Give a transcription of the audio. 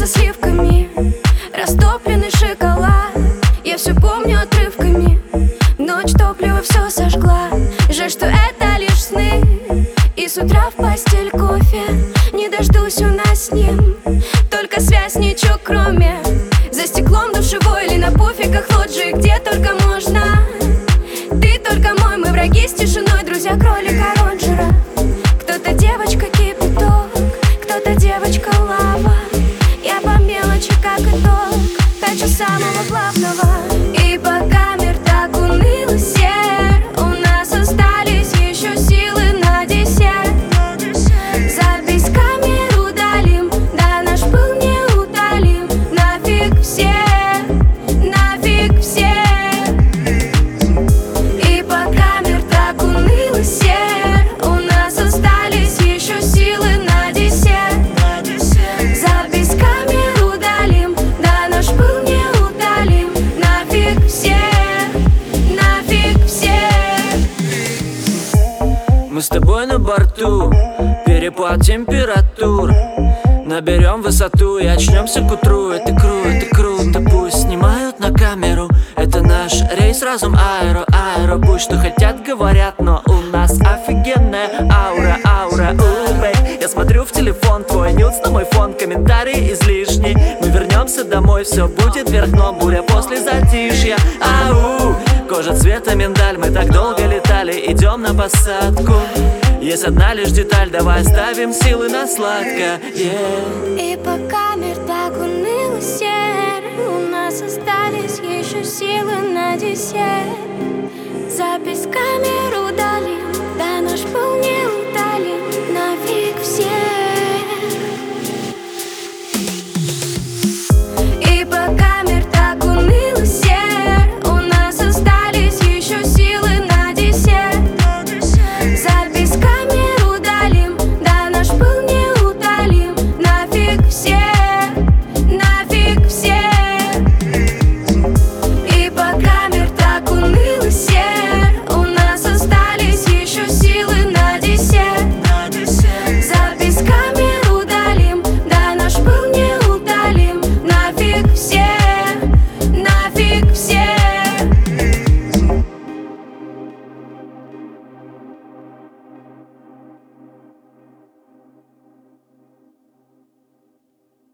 со сливками, растопленный шоколад. Я все помню отрывками, ночь топливо все сожгла. Жаль, что это лишь сны, и с утра в постель кофе не дождусь у нас с ним. Только связь, ничего кроме. За стеклом душевой или на пуфиках лоджии, где только можно. Ты только мой, мы враги с тишиной, друзья кролика Роджера. Кто-то девочка кипяток, кто-то девочка лава. Я по мелочи как итог хочу самого главного. И пока мир так уныло сер, у нас остались еще силы на десерт. Запись камер удалим, да наш пыл не утолим. Нафиг все, нафиг все. И пока мир так уныло сер, у нас остались еще силы на десерт. Запись камер удалим, да наш пыл не утолим. Нафиг все, нафиг все. Мы с тобой на борту, перепад температур. Наберем высоту и очнемся к утру. Это круто, пусть снимают на камеру. Это наш рейс, разум, аэро. Пусть что хотят, говорят, но у нас офигенная аура. Бэйб, я смотрю в телефон, твой нюц на мой фон, комментарии излишни. Мы вернемся домой, все будет вверх дном, буря после затишья. Ау, кожа цвета миндаль, мы так долго летали, идем на посадку. Есть одна лишь деталь, давай ставим силы на сладкое. И пока мир так уныло сер, у нас остались еще силы на десерт. Запись камер удалим, да наш пыл не